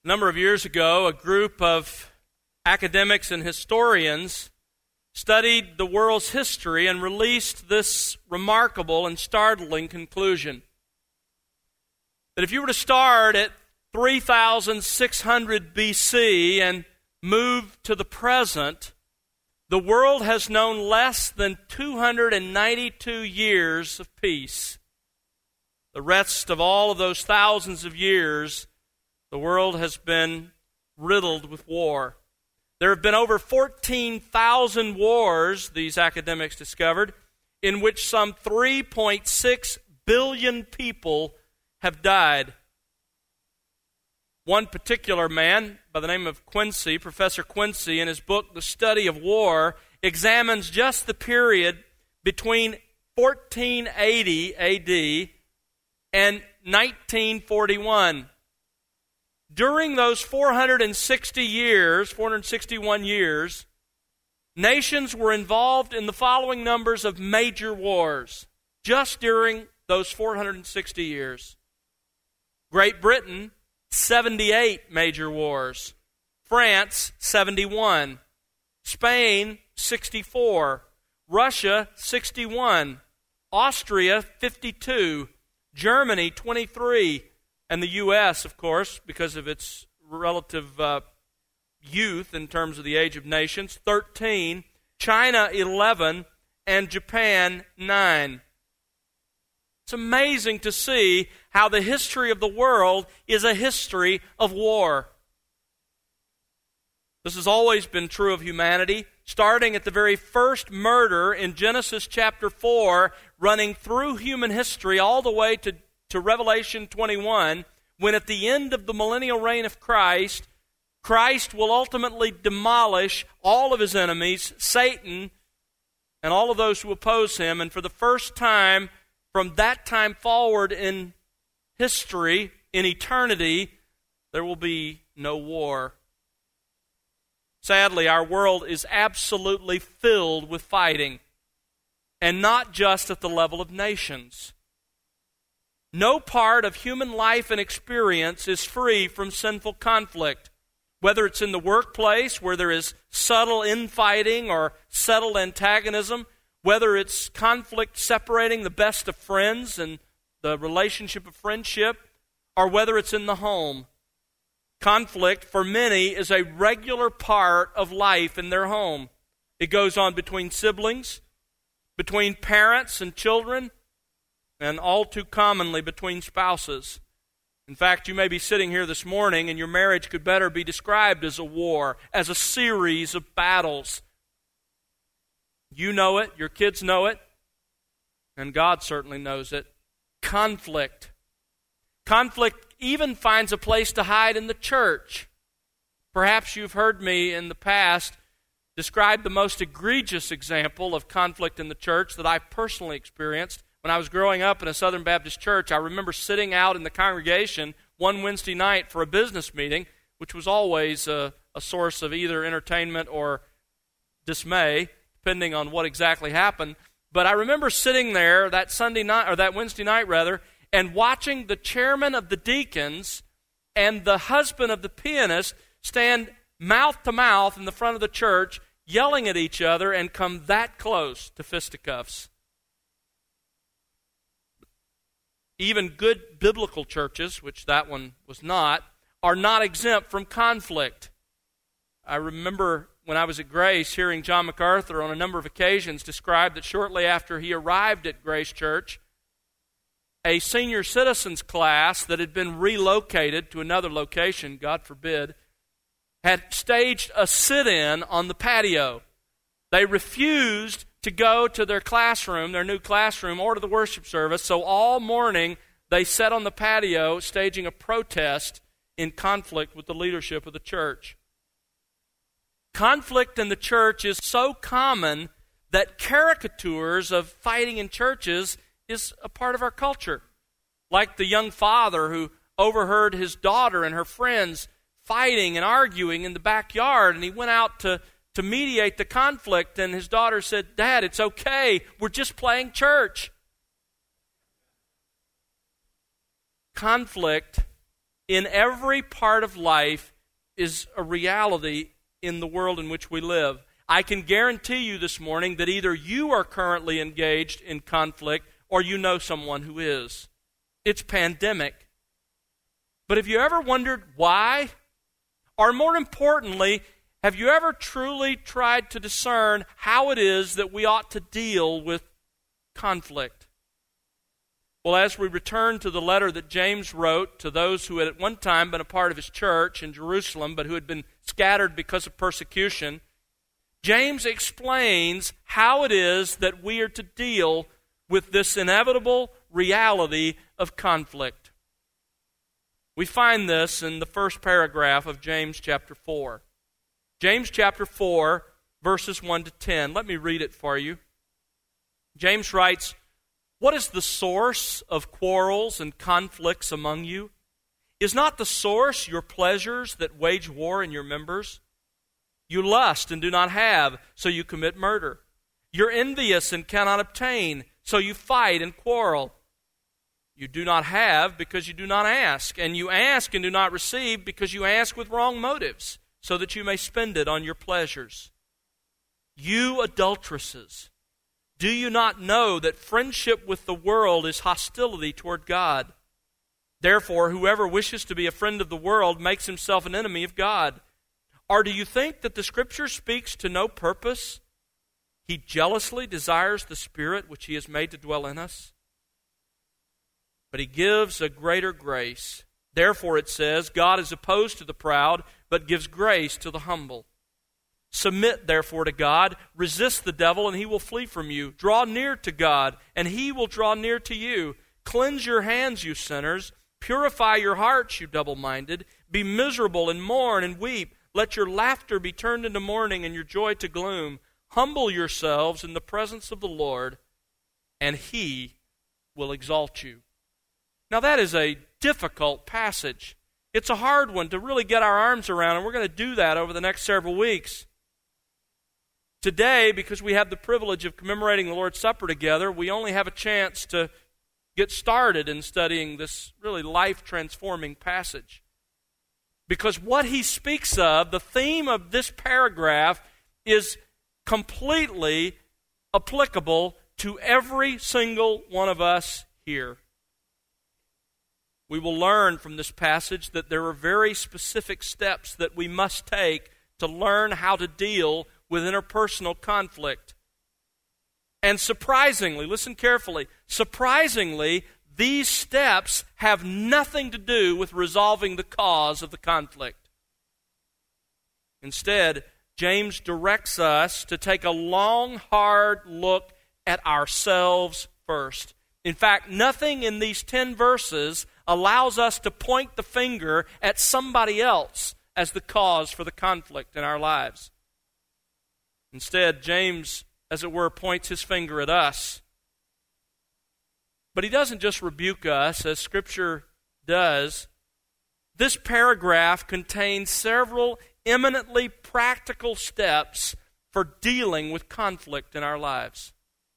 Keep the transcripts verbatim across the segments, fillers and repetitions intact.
A number of years ago, a group of academics and historians studied the world's history and released this remarkable and startling conclusion: that if you were to start at three thousand six hundred B C and move to the present, the world has known less than two hundred ninety-two years of peace. The rest of all of those thousands of years, the world has been riddled with war. There have been over fourteen thousand wars, these academics discovered, in which some three point six billion people have died. One particular man by the name of Quincy, Professor Quincy, in his book, The Study of War, examines just the period between fourteen eighty A D and nineteen forty-one. During those four hundred sixty years, four hundred sixty-one years, nations were involved in the following numbers of major wars, just during those four hundred sixty years. Great Britain, seventy-eight major wars. France, seventy-one. Spain, sixty-four. Russia, sixty-one. Austria, fifty-two. Germany, twenty-three. And the U S, of course, because of its relative uh, youth in terms of the age of nations, thirteen. China, eleven. And Japan, nine. It's amazing to see how the history of the world is a history of war. This has always been true of humanity, starting at the very first murder in Genesis chapter four, running through human history all the way to, to Revelation twenty-one, when at the end of the millennial reign of Christ, Christ will ultimately demolish all of his enemies, Satan, and all of those who oppose him, and for the first time, from that time forward in history, in eternity, there will be no war. Sadly, our world is absolutely filled with fighting, and not just at the level of nations. No part of human life and experience is free from sinful conflict, whether it's in the workplace where there is subtle infighting or subtle antagonism, whether it's conflict separating the best of friends and the relationship of friendship, or whether it's in the home. Conflict, for many, is a regular part of life in their home. It goes on between siblings, between parents and children, and all too commonly between spouses. In fact, you may be sitting here this morning and your marriage could better be described as a war, as a series of battles. You know it, your kids know it, and God certainly knows it. Conflict. Conflict even finds a place to hide in the church. Perhaps you've heard me in the past describe the most egregious example of conflict in the church that I personally experienced. When I was growing up in a Southern Baptist church, I remember sitting out in the congregation one Wednesday night for a business meeting, which was always a, a source of either entertainment or dismay, depending on what exactly happened. But I remember sitting there that Sunday night, or that Wednesday night rather, and watching the chairman of the deacons and the husband of the pianist stand mouth to mouth in the front of the church, yelling at each other and come that close to fisticuffs. Even good biblical churches, which that one was not, are not exempt from conflict. I remember when I was at Grace hearing John MacArthur on a number of occasions describe that shortly after he arrived at Grace Church, a senior citizens class that had been relocated to another location, God forbid, had staged a sit-in on the patio. They refused to go to their classroom, their new classroom, or to the worship service, so all morning they sat on the patio staging a protest in conflict with the leadership of the church. Conflict in the church is so common that caricatures of fighting in churches is a part of our culture. Like the young father who overheard his daughter and her friends fighting and arguing in the backyard, and he went out to, to mediate the conflict, and his daughter said, "Dad, it's okay, we're just playing church." Conflict in every part of life is a reality in the world in which we live. I can guarantee you this morning that either you are currently engaged in conflict or you know someone who is. It's pandemic. But have you ever wondered why? Or more importantly, have you ever truly tried to discern how it is that we ought to deal with conflict? Well, as we return to the letter that James wrote to those who had at one time been a part of his church in Jerusalem, but who had been scattered because of persecution, James explains how it is that we are to deal with this inevitable reality of conflict. We find this in the first paragraph of James chapter four. James chapter four, verses one to ten. Let me read it for you. James writes, "What is the source of quarrels and conflicts among you? Is not the source your pleasures that wage war in your members? You lust and do not have, so you commit murder. You're envious and cannot obtain, so you fight and quarrel. You do not have because you do not ask, and you ask and do not receive because you ask with wrong motives, so that you may spend it on your pleasures. You adulteresses, do you not know that friendship with the world is hostility toward God? Therefore, whoever wishes to be a friend of the world makes himself an enemy of God. Or do you think that the Scripture speaks to no purpose? He jealously desires the Spirit which He has made to dwell in us. But He gives a greater grace. Therefore it says, God is opposed to the proud, but gives grace to the humble. Submit therefore to God, resist the devil, and he will flee from you. Draw near to God, and He will draw near to you. Cleanse your hands, you sinners. Purify your hearts, you double-minded. Be miserable and mourn and weep. Let your laughter be turned into mourning and your joy to gloom. Humble yourselves in the presence of the Lord, and He will exalt you." Now that is a difficult passage. It's a hard one to really get our arms around, and we're going to do that over the next several weeks. Today, because we have the privilege of commemorating the Lord's Supper together, we only have a chance to get started in studying this really life-transforming passage. Because what he speaks of, the theme of this paragraph, is completely applicable to every single one of us here. We will learn from this passage that there are very specific steps that we must take to learn how to deal with interpersonal conflict. And surprisingly, listen carefully, surprisingly, these steps have nothing to do with resolving the cause of the conflict. Instead, James directs us to take a long, hard look at ourselves first. In fact, nothing in these ten verses allows us to point the finger at somebody else as the cause for the conflict in our lives. Instead, James, as it were, points his finger at us. But he doesn't just rebuke us, as Scripture does. This paragraph contains several eminently practical steps for dealing with conflict in our lives.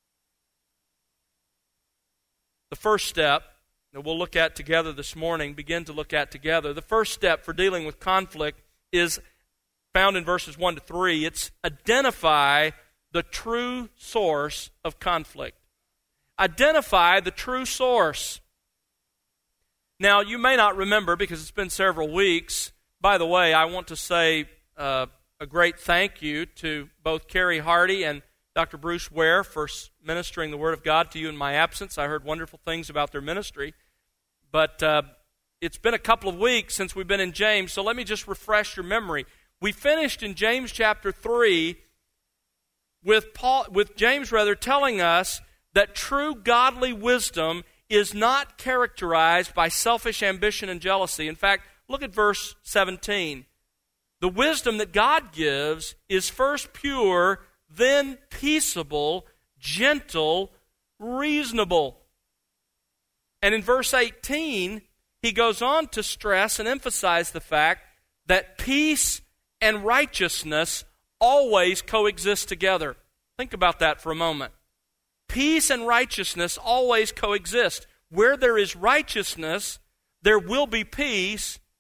The first step that we'll look at together this morning, begin to look at together, the first step for dealing with conflict is found in verses one to three. It's identify the true source of conflict. Identify the true source. Now, you may not remember because it's been several weeks. By the way, I want to say uh, a great thank you to both Carrie Hardy and Doctor Bruce Ware for ministering the Word of God to you in my absence. I heard wonderful things about their ministry. But uh, it's been a couple of weeks since we've been in James, so let me just refresh your memory. We finished in James chapter three with Paul, with James rather, telling us that true godly wisdom is not characterized by selfish ambition and jealousy. In fact, look at verse seventeen. The wisdom that God gives is first pure, then peaceable, gentle, reasonable. And in verse eighteen, he goes on to stress and emphasize the fact that peace and righteousness always coexist together. Think about that for a moment. Peace and righteousness always coexist. Where there is righteousness, there will be peace,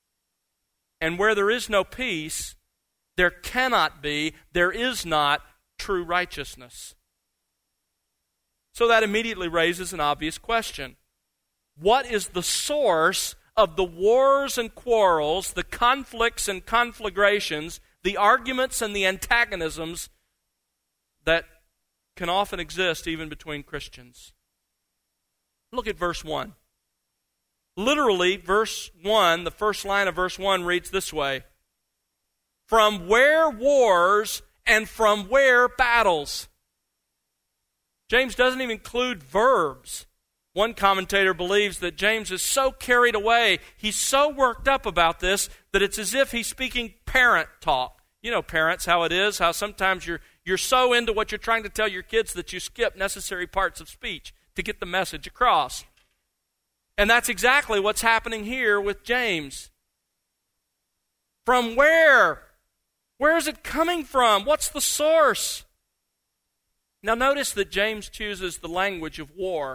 And where there is no peace, there cannot be, there is not true righteousness. So that immediately raises an obvious question. What is the source of the wars and quarrels, the conflicts and conflagrations, the arguments and the antagonisms that can often exist even between Christians? Look at verse one. Literally, verse one, the first line of verse one reads this way: from where wars and from where battles? James doesn't even include verbs. One commentator believes that James is so carried away, he's so worked up about this, that it's as if he's speaking parent talk. You know parents, how it is, how sometimes you're, you're so into what you're trying to tell your kids that you skip necessary parts of speech to get the message across. And that's exactly what's happening here with James. From where? Where is it coming from? What's the source? Now notice that James chooses the language of war.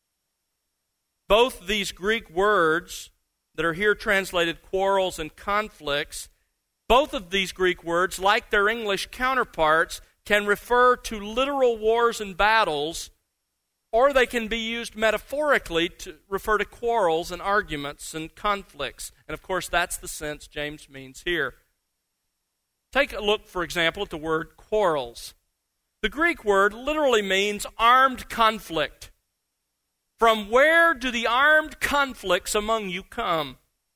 Both these Greek words that are here translated quarrels and conflicts, both of these Greek words, like their English counterparts, can refer to literal wars and battles, or they can be used metaphorically to refer to quarrels and arguments and conflicts. And of course, that's the sense James means here. Take a look, for example, at the word quarrels. The Greek word literally means armed conflict. From where do the armed conflicts among you come?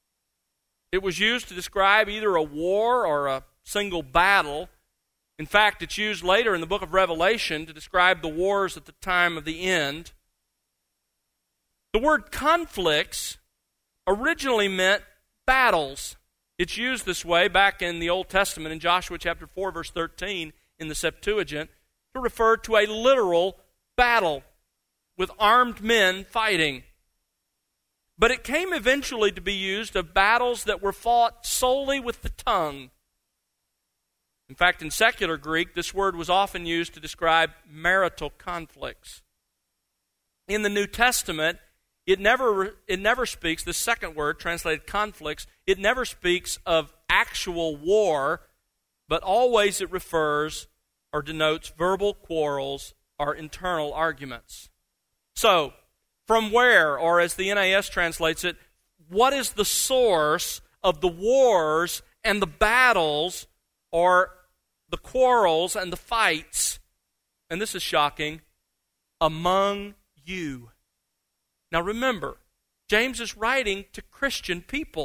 It was used to describe either a war or a single battle. In fact, it's used later in the book of Revelation to describe the wars at the time of the end. The word conflicts originally meant battles. It's used this way back in the Old Testament in Joshua chapter four, verse thirteen in the Septuagint to refer to a literal battle with armed men fighting. But it came eventually to be used of battles that were fought solely with the tongue. In fact, in secular Greek, this word was often used to describe marital conflicts. In the New Testament, it never, it never speaks, the second word, translated conflicts, it never speaks of actual war, but always it refers or denotes verbal quarrels or internal arguments. So, from where, or as the N A S translates it, what is the source of the wars and the battles or the quarrels and the fights, and this is shocking, among you? Now remember, James is writing to Christian people.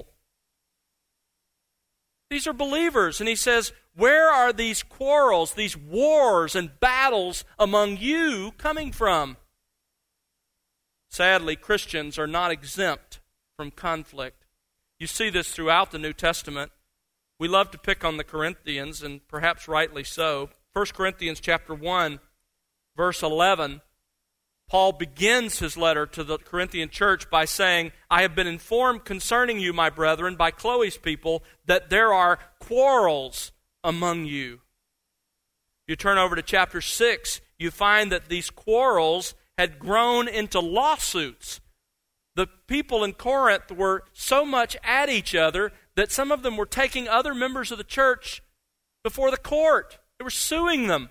These are believers, and he says, where are these quarrels, these wars and battles among you coming from? Sadly, Christians are not exempt from conflict. You see this throughout the New Testament. We love to pick on the Corinthians, and perhaps rightly so. First Corinthians chapter one, verse eleven, Paul begins his letter to the Corinthian church by saying, I have been informed concerning you, my brethren, by Chloe's people, that there are quarrels among you. You turn over to chapter six, you find that these quarrels had grown into lawsuits. The people in Corinth were so much at each other that some of them were taking other members of the church before the court. They were suing them.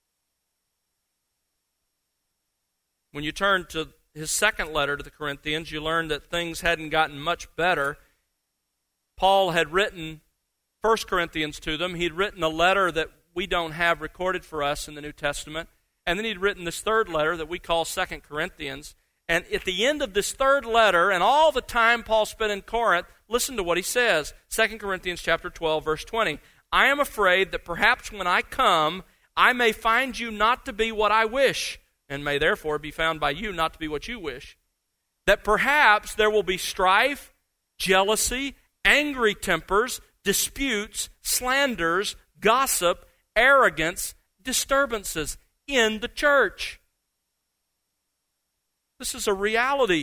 When you turn to his second letter to the Corinthians, you learn that things hadn't gotten much better. Paul had written First Corinthians to them. He'd written a letter that we don't have recorded for us in the New Testament. And then he'd written this third letter that we call Second Corinthians. And at the end of this third letter, and all the time Paul spent in Corinth, listen to what he says. Second Corinthians chapter twelve, verse twenty. I am afraid that perhaps when I come, I may find you not to be what I wish, and may therefore be found by you not to be what you wish. That perhaps there will be strife, jealousy, angry tempers, disputes, slanders, gossip, arrogance, disturbances in the church. This is a reality.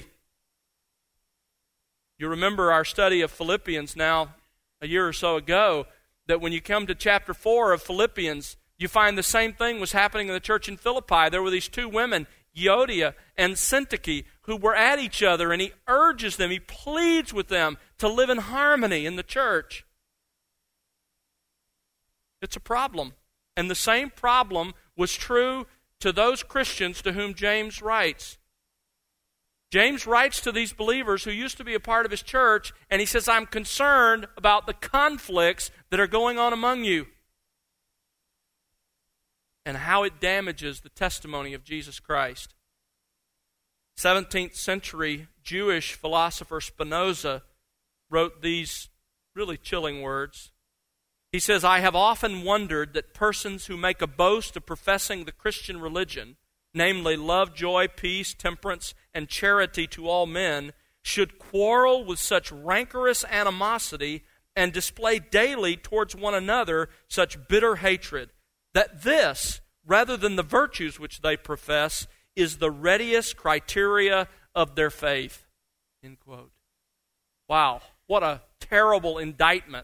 You remember our study of Philippians now a year or so ago, that when you come to chapter four of Philippians, you find the same thing was happening in the church in Philippi. There were these two women, Euodia and Syntyche, who were at each other, and he urges them, he pleads with them to live in harmony in the church. It's a problem. And the same problem was true to those Christians to whom James writes. James writes to these believers who used to be a part of his church, and he says, I'm concerned about the conflicts that are going on among you and how it damages the testimony of Jesus Christ. seventeenth century Jewish philosopher Spinoza wrote these really chilling words. He says, I have often wondered that persons who make a boast of professing the Christian religion, namely love, joy, peace, temperance, and charity to all men, should quarrel with such rancorous animosity and display daily towards one another such bitter hatred, that this, rather than the virtues which they profess, is the readiest criteria of their faith. End quote. Wow, what a terrible indictment.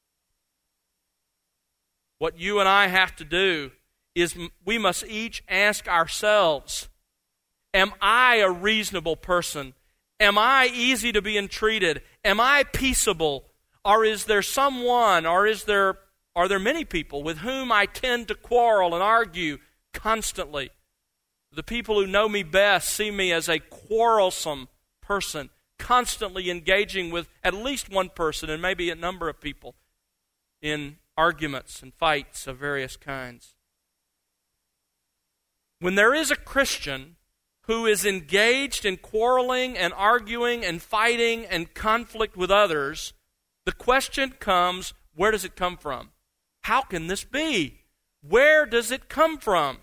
What you and I have to do is we must each ask ourselves, am I a reasonable person? Am I easy to be entreated? Am I peaceable? Or is there someone, or is there are there many people with whom I tend to quarrel and argue constantly? The people who know me best see me as a quarrelsome person, constantly engaging with at least one person and maybe a number of people in arguments and fights of various kinds. When there is a Christian who is engaged in quarreling and arguing and fighting and conflict with others, the question comes, where does it come from? How can this be? Where does it come from?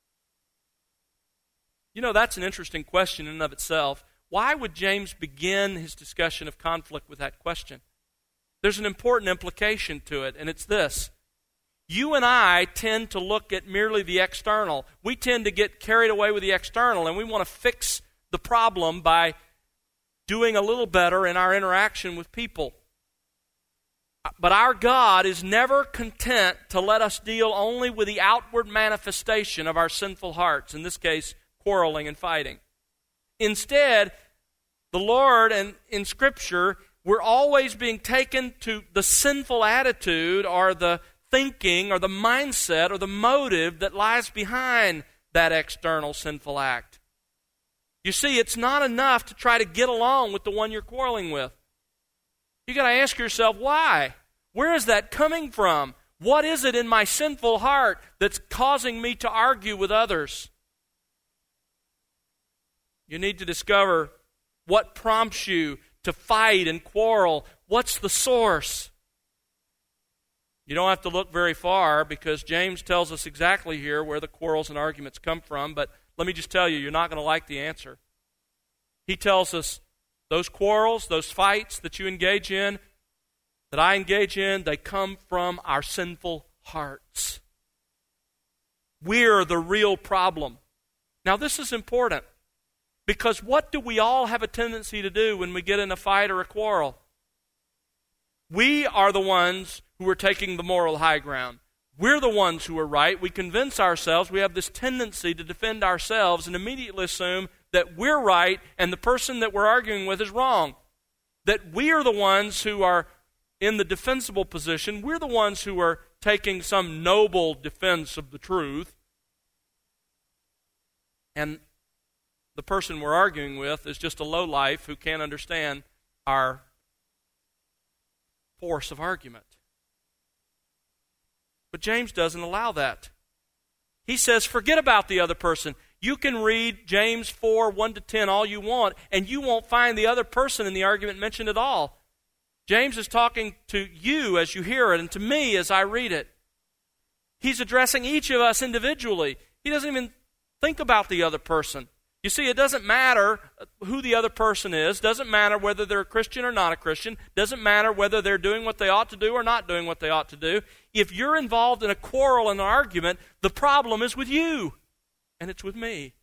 You know, that's an interesting question in and of itself. Why would James begin his discussion of conflict with that question? There's an important implication to it, and it's this. You and I tend to look at merely the external. We tend to get carried away with the external, and we want to fix the problem by doing a little better in our interaction with people. But our God is never content to let us deal only with the outward manifestation of our sinful hearts, in this case, quarreling and fighting. Instead, the Lord, and in Scripture, we're always being taken to the sinful attitude or the thinking or the mindset or the motive that lies behind that external sinful act. You see, it's not enough to try to get along with the one you're quarreling with. You've got to ask yourself, why? Where is that coming from? What is it in my sinful heart that's causing me to argue with others? You need to discover what prompts you to fight and quarrel. What's the source? You don't have to look very far because James tells us exactly here where the quarrels and arguments come from, but let me just tell you, you're not going to like the answer. He tells us those quarrels, those fights that you engage in, that I engage in, they come from our sinful hearts. We're the real problem. Now, this is important because what do we all have a tendency to do when we get in a fight or a quarrel? We are the ones who are taking the moral high ground. We're the ones who are right. We convince ourselves, we have this tendency to defend ourselves and immediately assume that we're right and the person that we're arguing with is wrong. That we are the ones who are in the defensible position. We're the ones who are taking some noble defense of the truth. And the person we're arguing with is just a lowlife who can't understand our force of argument. But James doesn't allow that. He says, forget about the other person. You can read James four, one to ten all you want, and you won't find the other person in the argument mentioned at all. James is talking to you as you hear it, and to me as I read it. He's addressing each of us individually. He doesn't even think about the other person. You see, it doesn't matter who the other person is. Doesn't matter whether they're a Christian or not a Christian. Doesn't matter whether they're doing what they ought to do or not doing what they ought to do. If you're involved in a quarrel and an argument, the problem is with you, and it's with me.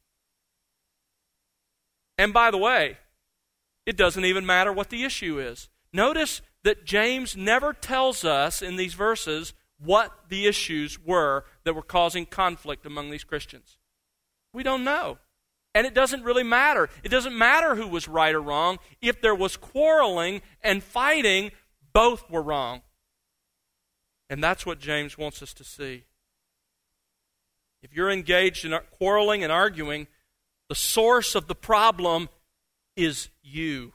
And by the way, it doesn't even matter what the issue is. Notice that James never tells us in these verses what the issues were that were causing conflict among these Christians. We don't know. And it doesn't really matter. It doesn't matter who was right or wrong. If there was quarreling and fighting, both were wrong. And that's what James wants us to see. If you're engaged in quarreling and arguing, the source of the problem is you.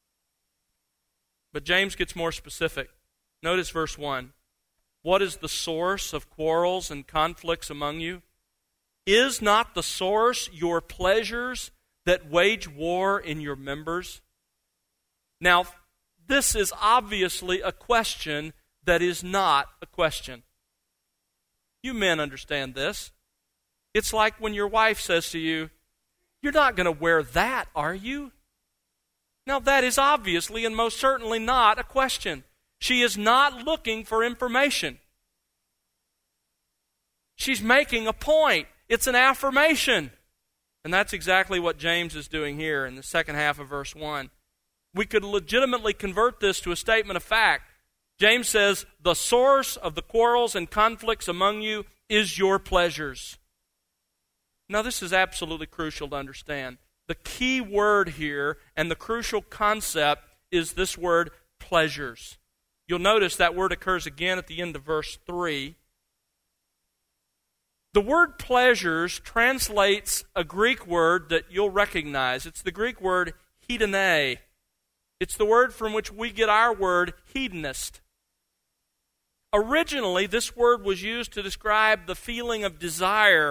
But James gets more specific. Notice verse one. What is the source of quarrels and conflicts among you? Is not the source your pleasures that wage war in your members? Now, this is obviously a question that is not a question. You men understand this. It's like when your wife says to you, "You're not going to wear that, are you?" Now, that is obviously and most certainly not a question. She is not looking for information. She's making a point. It's an affirmation. And that's exactly what James is doing here in the second half of verse one. We could legitimately convert this to a statement of fact. James says, the source of the quarrels and conflicts among you is your pleasures. Now, this is absolutely crucial to understand. The key word here and the crucial concept is this word, pleasures. You'll notice that word occurs again at the end of verse three. The word pleasures translates a Greek word that you'll recognize. It's the Greek word hedone. It's the word from which we get our word hedonist. Originally, this word was used to describe the feeling of desire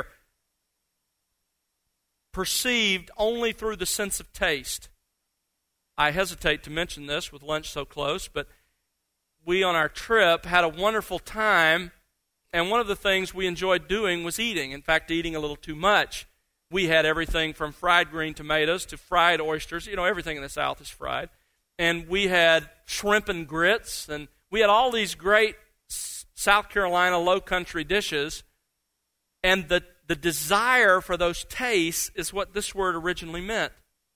perceived only through the sense of taste. I hesitate to mention this with lunch so close, but we on our trip had a wonderful time, and one of the things we enjoyed doing was eating. In fact, eating a little too much. We had everything from fried green tomatoes to fried oysters. You know, everything in the South is fried. And we had shrimp and grits, and we had all these great South Carolina low country dishes, and the, the desire for those tastes is what this word originally meant.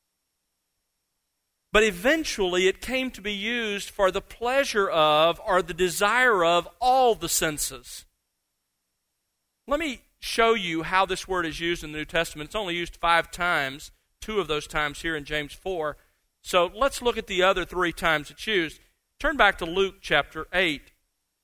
But eventually it came to be used for the pleasure of or the desire of all the senses. Let me show you how this word is used in the New Testament. It's only used five times, two of those times here in James four. So let's look at the other three times it's used. Turn back to Luke chapter eight.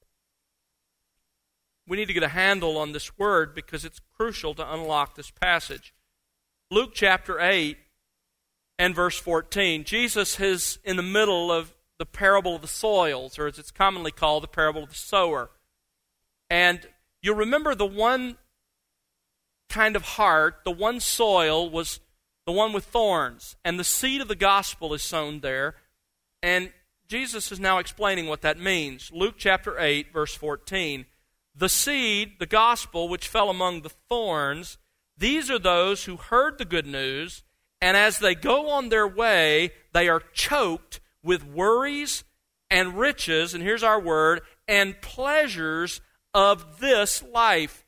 We need to get a handle on this word because it's crucial to unlock this passage. Luke chapter eight and verse fourteen. Jesus is in the middle of the parable of the soils, or as it's commonly called, the parable of the sower. And you'll remember the one kind of heart, the one soil was the one with thorns, and the seed of the gospel is sown there. And Jesus is now explaining what that means. Luke chapter eight, verse fourteen. The seed, the gospel, which fell among the thorns, these are those who heard the good news, and as they go on their way, they are choked with worries and riches, and here's our word, and pleasures of this life.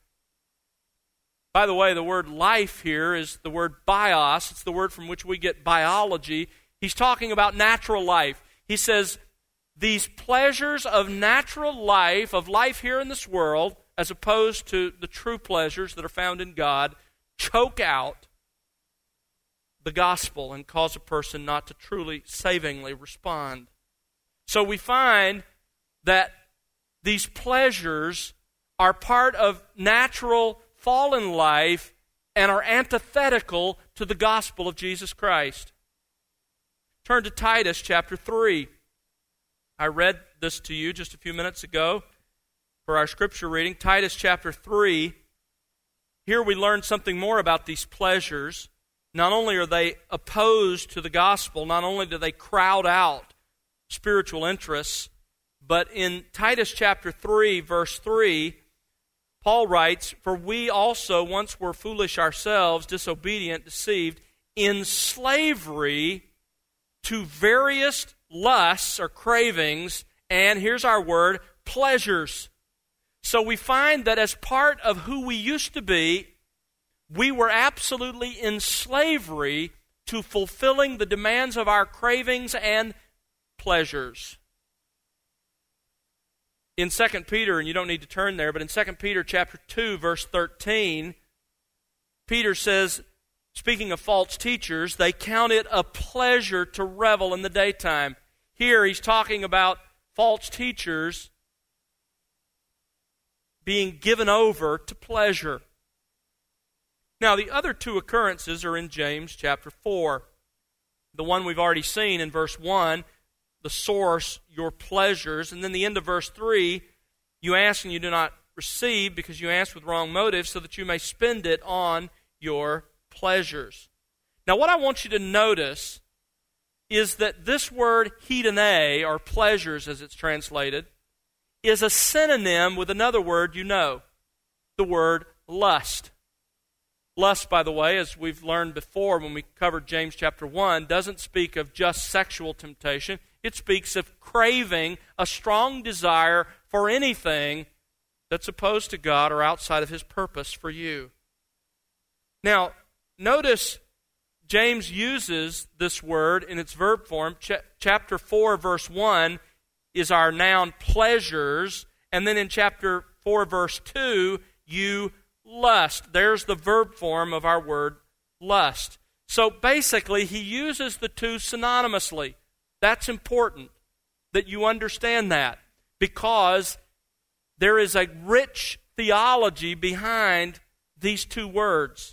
By the way, the word life here is the word bios. It's the word from which we get biology. He's talking about natural life. He says, these pleasures of natural life, of life here in this world, as opposed to the true pleasures that are found in God, choke out the gospel and cause a person not to truly savingly respond. So we find that these pleasures are part of natural fallen life and are antithetical to the gospel of Jesus Christ. Turn to Titus chapter three. I read this to you just a few minutes ago for our scripture reading. Titus chapter three. Here we learn something more about these pleasures. Not only are they opposed to the gospel, not only do they crowd out spiritual interests, but in Titus chapter three, verse three, Paul writes, "For we also once were foolish ourselves, disobedient, deceived, in slavery to various lusts or cravings," and here's our word, pleasures. So we find that as part of who we used to be, we were absolutely in slavery to fulfilling the demands of our cravings and pleasures. In Second Peter, and you don't need to turn there, but in Second Peter chapter two, verse thirteen, Peter says, speaking of false teachers, they count it a pleasure to revel in the daytime. Here he's talking about false teachers being given over to pleasure. Now, the other two occurrences are in James chapter four. The one we've already seen in verse one, the source, your pleasures. And then the end of verse three, you ask and you do not receive because you ask with wrong motives so that you may spend it on your pleasures. Now, what I want you to notice is that this word hedone, or pleasures as it's translated, is a synonym with another word you know, the word lust. Lust, by the way, as we've learned before when we covered James chapter one, doesn't speak of just sexual temptation. It speaks of craving, a strong desire for anything that's opposed to God or outside of His purpose for you. Now, notice James uses this word in its verb form. Ch- chapter four, verse one is our noun pleasures, and then in chapter four, verse two, you lust. There's the verb form of our word lust. So basically, he uses the two synonymously. That's important that you understand that, because there is a rich theology behind these two words.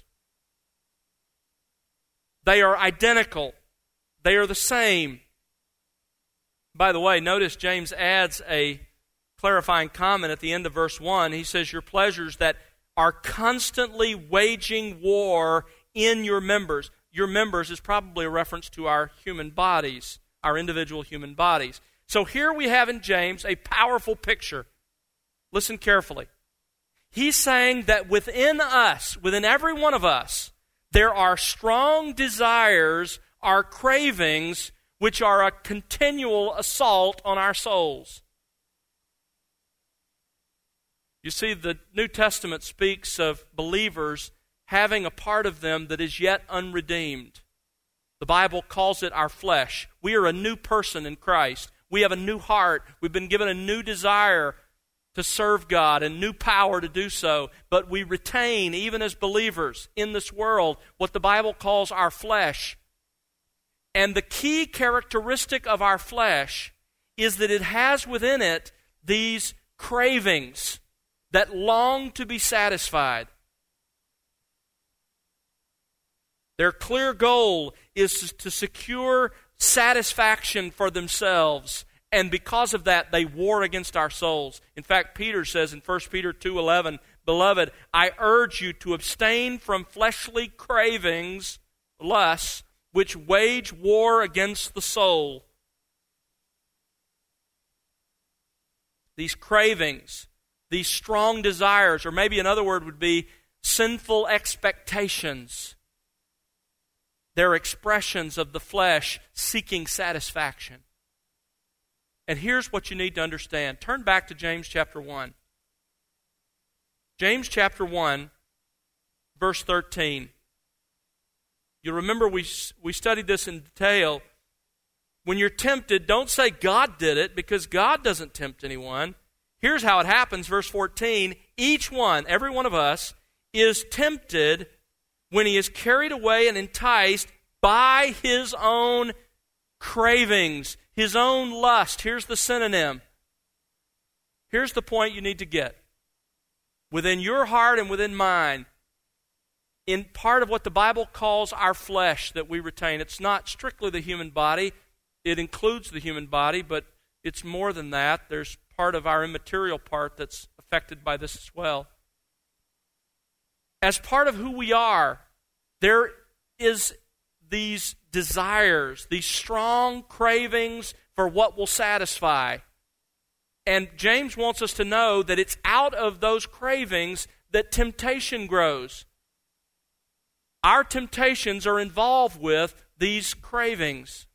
They are identical. They are the same. By the way, notice James adds a clarifying comment at the end of verse one. He says, your pleasures that are constantly waging war in your members. Your members is probably a reference to our human bodies, our individual human bodies. So here we have in James a powerful picture. Listen carefully. He's saying that within us, within every one of us, there are strong desires, our cravings, which are a continual assault on our souls. You see, the New Testament speaks of believers having a part of them that is yet unredeemed. The Bible calls it our flesh. We are a new person in Christ. We have a new heart. We've been given a new desire to serve God and new power to do so. But we retain, even as believers in this world, what the Bible calls our flesh. And the key characteristic of our flesh is that it has within it these cravings that long to be satisfied. Their clear goal is to secure satisfaction for themselves, and because of that, they war against our souls. In fact, Peter says in First Peter two eleven, Beloved, I urge you to abstain from fleshly cravings, lusts, which wage war against the soul. These cravings, these strong desires, or maybe another word would be sinful expectations. They're expressions of the flesh seeking satisfaction. And here's what you need to understand. Turn back to James chapter one. James chapter one, verse thirteen. You remember we, we studied this in detail. When you're tempted, don't say God did it, because God doesn't tempt anyone. Here's how it happens, verse fourteen. Each one, every one of us, is tempted when he is carried away and enticed by his own cravings, his own lust. Here's the synonym. Here's the point you need to get. Within your heart and within mine, in part of what the Bible calls our flesh that we retain, it's not strictly the human body. It includes the human body, but it's more than that. There's part of our immaterial part that's affected by this as well. As part of who we are, there is these desires, these strong cravings for what will satisfy. And James wants us to know that it's out of those cravings that temptation grows. Our temptations are involved with these cravings.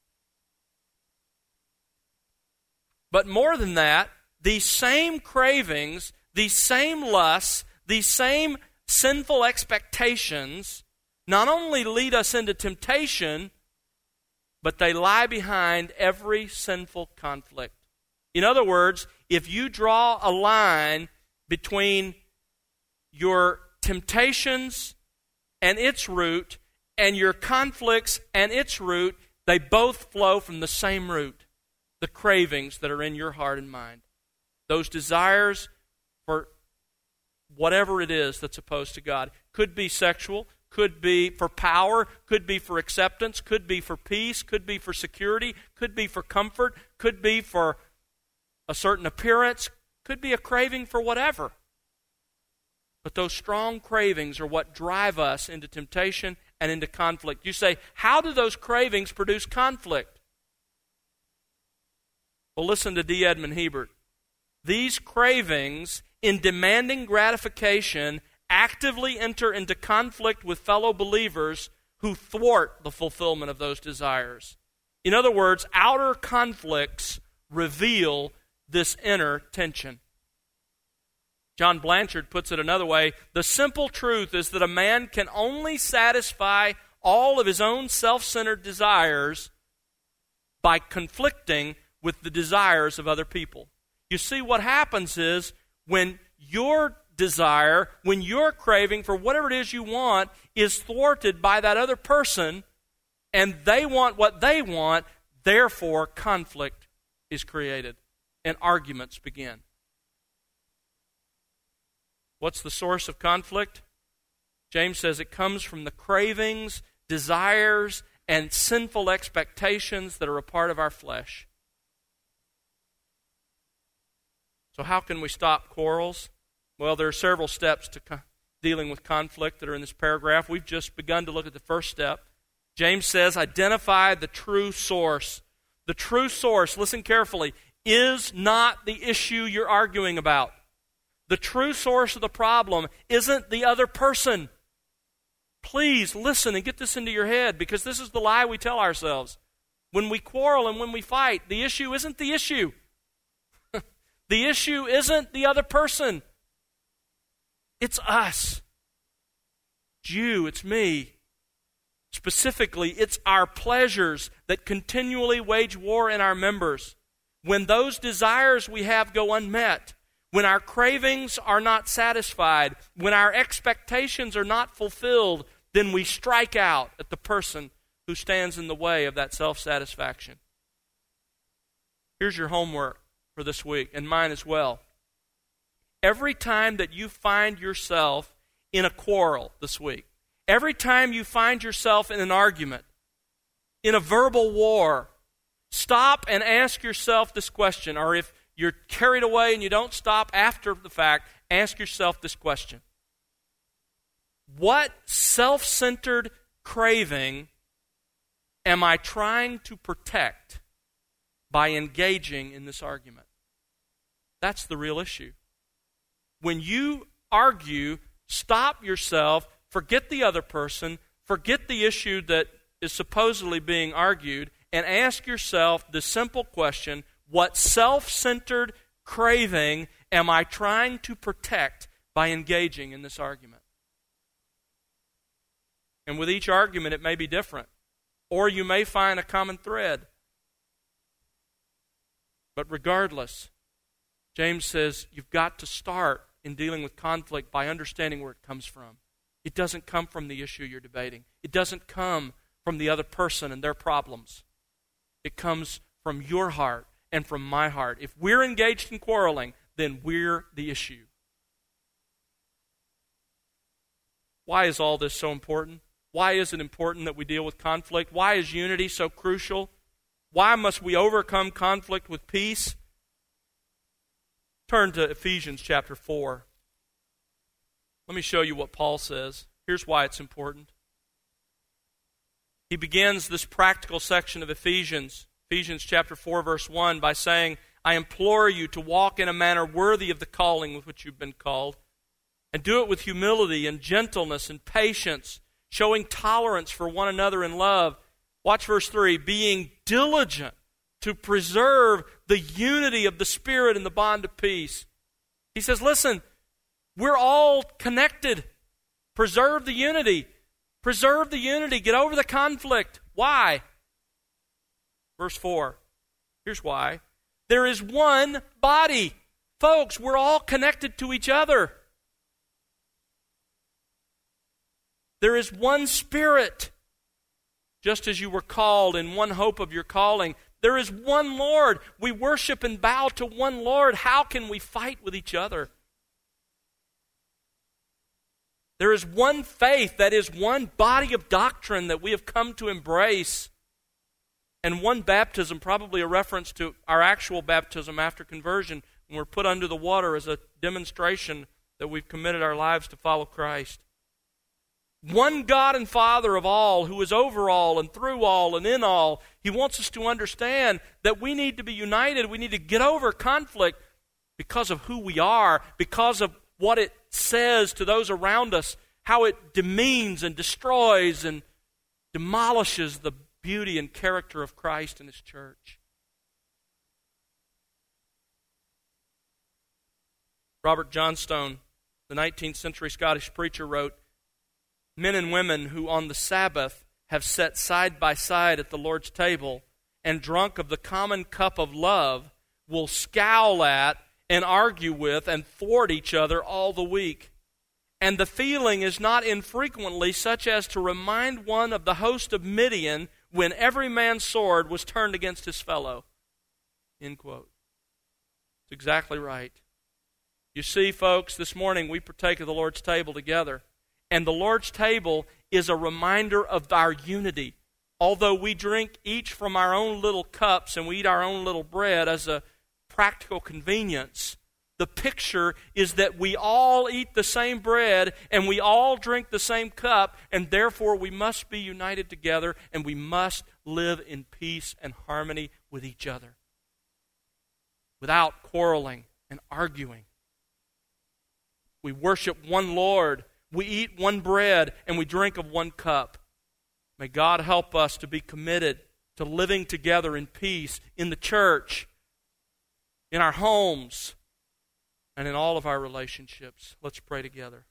But more than that, these same cravings, these same lusts, these same sinful expectations not only lead us into temptation, but they lie behind every sinful conflict. In other words, if you draw a line between your temptations and its root and your conflicts and its root, they both flow from the same root, the cravings that are in your heart and mind. Those desires for whatever it is that's opposed to God. Could be sexual, could be for power, could be for acceptance, could be for peace, could be for security, could be for comfort, could be for a certain appearance, could be a craving for whatever. But those strong cravings are what drive us into temptation and into conflict. You say, how do those cravings produce conflict? Well, listen to D. Edmond Hebert. These cravings, in demanding gratification, actively enter into conflict with fellow believers who thwart the fulfillment of those desires. In other words, outer conflicts reveal this inner tension. John Blanchard puts it another way: the simple truth is that a man can only satisfy all of his own self-centered desires by conflicting with the desires of other people. You see, what happens is when your desire, when your craving for whatever it is you want is thwarted by that other person, and they want what they want, therefore conflict is created and arguments begin. What's the source of conflict? James says it comes from the cravings, desires, and sinful expectations that are a part of our flesh. So how can we stop quarrels? Well, there are several steps to co- dealing with conflict that are in this paragraph. We've just begun to look at the first step. James says, identify the true source. The true source, listen carefully, is not the issue you're arguing about. The true source of the problem isn't the other person. Please listen and get this into your head, because this is the lie we tell ourselves. When we quarrel and when we fight, the issue isn't the issue. The issue isn't the other person. It's us. It's you, it's me. Specifically, it's our pleasures that continually wage war in our members. When those desires we have go unmet, when our cravings are not satisfied, when our expectations are not fulfilled, then we strike out at the person who stands in the way of that self-satisfaction. Here's your homework for this week, and mine as well. Every time that you find yourself in a quarrel this week, every time you find yourself in an argument, in a verbal war, stop and ask yourself this question, or if you're carried away and you don't stop after the fact, ask yourself this question. What self-centered craving am I trying to protect by engaging in this argument? That's the real issue. When you argue, stop yourself, forget the other person, forget the issue that is supposedly being argued, and ask yourself the simple question, what self-centered craving am I trying to protect by engaging in this argument? And with each argument, it may be different, or you may find a common thread. But regardless, James says you've got to start in dealing with conflict by understanding where it comes from. It doesn't come from the issue you're debating. It doesn't come from the other person and their problems. It comes from your heart and from my heart. If we're engaged in quarreling, then we're the issue. Why is all this so important? Why is it important that we deal with conflict? Why is unity so crucial? Why must we overcome conflict with peace? Turn to Ephesians chapter four. Let me show you what Paul says. Here's why it's important. He begins this practical section of Ephesians, Ephesians chapter four, verse one, by saying, I implore you to walk in a manner worthy of the calling with which you've been called, and do it with humility and gentleness and patience, showing tolerance for one another in love. Watch verse three, being diligent to preserve the unity of the Spirit in the bond of peace. He says, listen, we're all connected. Preserve the unity. Preserve the unity. Get over the conflict. Why? Verse four. Here's why. There is one body. Folks, we're all connected to each other. There is one Spirit, just as you were called in one hope of your calling. There is one Lord. We worship and bow to one Lord. How can we fight with each other? There is one faith, that is one body of doctrine that we have come to embrace, and one baptism, probably a reference to our actual baptism after conversion, when we're put under the water as a demonstration that we've committed our lives to follow Christ. One God and Father of all, who is over all and through all and in all. He wants us to understand that we need to be united. We need to get over conflict because of who we are, because of what it says to those around us, how it demeans and destroys and demolishes the beauty and character of Christ and His church. Robert Johnstone, the nineteenth century Scottish preacher, wrote, "Men and women who on the Sabbath have sat side by side at the Lord's table and drunk of the common cup of love will scowl at and argue with and thwart each other all the week. And the feeling is not infrequently such as to remind one of the host of Midian when every man's sword was turned against his fellow." End quote. It's exactly right. You see, folks, this morning we partake of the Lord's table together. And the Lord's table is a reminder of our unity. Although we drink each from our own little cups and we eat our own little bread as a practical convenience, the picture is that we all eat the same bread and we all drink the same cup, and therefore we must be united together and we must live in peace and harmony with each other without quarreling and arguing. We worship one Lord, we eat one bread, and we drink of one cup. May God help us to be committed to living together in peace in the church, in our homes, and in all of our relationships. Let's pray together.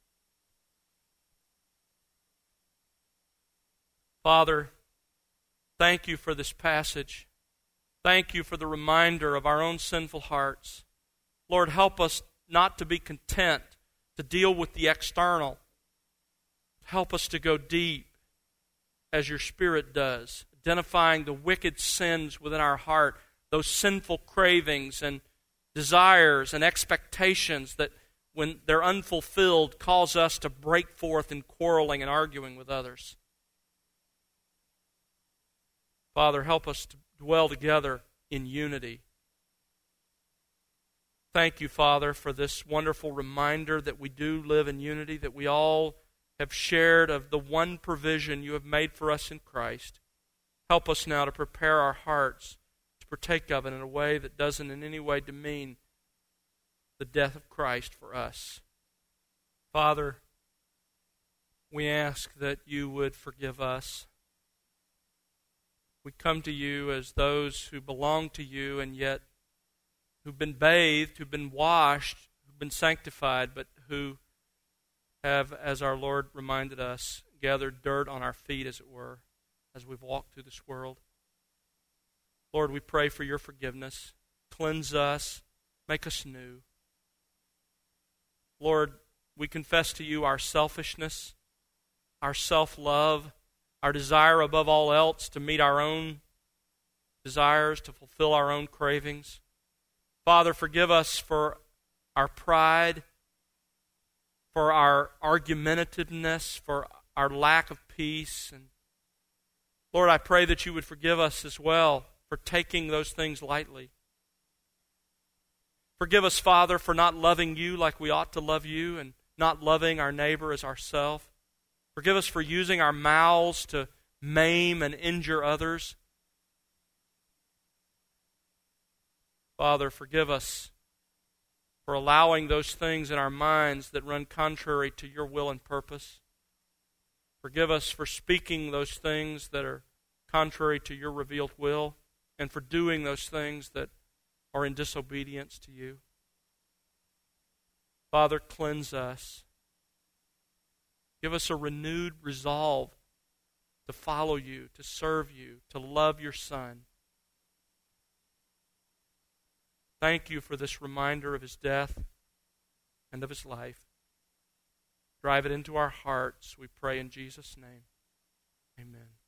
Father, thank you for this passage. Thank you for the reminder of our own sinful hearts. Lord, help us not to be content to deal with the external. Help us to go deep as your Spirit does, identifying the wicked sins within our heart, those sinful cravings and desires and expectations that, when they're unfulfilled, cause us to break forth in quarreling and arguing with others. Father, help us to dwell together in unity. Thank you, Father, for this wonderful reminder that we do live in unity, that we all have shared of the one provision you have made for us in Christ. Help us now to prepare our hearts to partake of it in a way that doesn't in any way demean the death of Christ for us. Father, we ask that you would forgive us. We come to you as those who belong to you and yet who've been bathed, who've been washed, who've been sanctified, but who have, as our Lord reminded us, gathered dirt on our feet, as it were, as we've walked through this world. Lord, we pray for your forgiveness. Cleanse us. Make us new. Lord, we confess to you our selfishness, our self-love, our desire above all else to meet our own desires, to fulfill our own cravings. Father, forgive us for our pride, for our argumentativeness, for our lack of peace. And Lord, I pray that you would forgive us as well for taking those things lightly. Forgive us, Father, for not loving you like we ought to love you and not loving our neighbor as ourselves. Forgive us for using our mouths to maim and injure others. Father, forgive us for allowing those things in our minds that run contrary to your will and purpose. Forgive us for speaking those things that are contrary to your revealed will, and for doing those things that are in disobedience to you. Father, cleanse us. Give us a renewed resolve to follow you, to serve you, to love your Son. Thank you for this reminder of his death and of his life. Drive it into our hearts, we pray in Jesus' name. Amen.